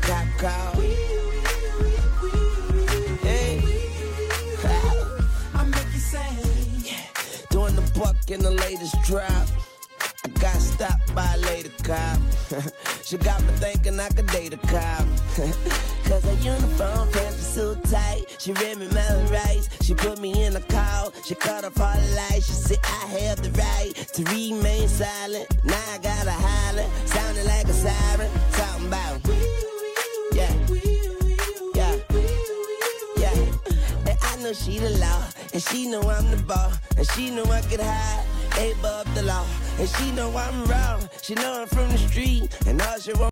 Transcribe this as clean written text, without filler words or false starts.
cop call. Hey, I make you say, doing the buck in the latest drop. I got stopped by a lady cop. She got me thinking I could date a cop. Cause her uniform pants were so tight. She read me my rights. She put me in a call. She cut off all the lights. She said I have the right to remain silent. Now I gotta holler, sounding like a siren. Talking about yeah, yeah, yeah. And I know she the law, and she know I'm the ball, and she know I get high, above the law. And she know I'm wrong. She know I'm from the street, and all she want